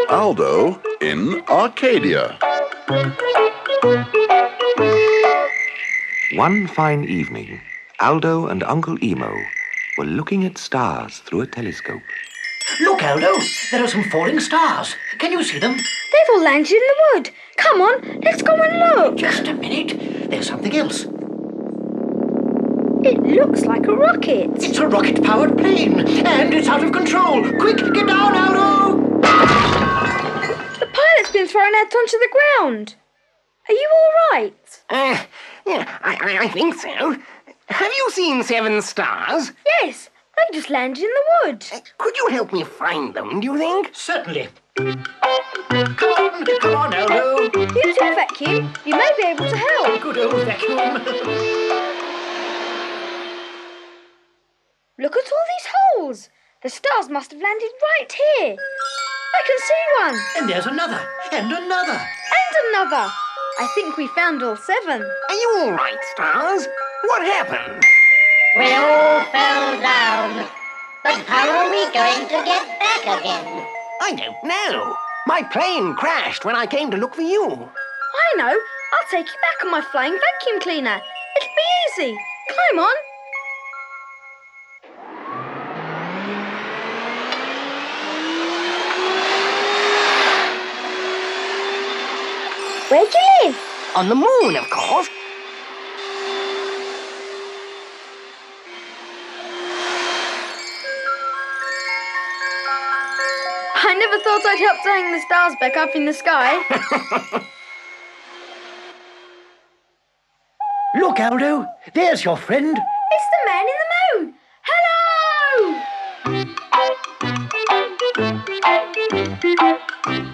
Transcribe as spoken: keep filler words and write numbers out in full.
Aldo in Arcadia. One fine evening, Aldo and Uncle Emo were looking at stars through a telescope. Look, Aldo, there are some falling stars. Can you see them? They've all landed in the wood. Come on, let's go and look. Just a minute. There's something else. It looks like a rocket. It's a rocket-powered plane, and it's out of control. Quick, get down, Aldo! The pilot's been thrown out onto the ground. Are you all right? Uh, yeah, I, I, I think so. Have you seen seven stars? Yes, they just landed in the wood. Uh, could you help me find them, do you think? Certainly. Come on, come on, Aldo. You too, Vacuum. You may be able to help. Good old Vacuum. Look at all these holes. The stars must have landed right here. I can see one. And there's another, and another. And another. I think we found all seven. Are you all right, stars? What happened? We all fell down. But how are we going to get back again? I don't know. My plane crashed when I came to look for you. I know. I'll take you back on my flying vacuum cleaner. It'll be easy. Climb on. Where do you live? On the moon, of course. I never thought I'd help to hang the stars back up in the sky. Look, Aldo, there's your friend. It's the man in the moon. Hello!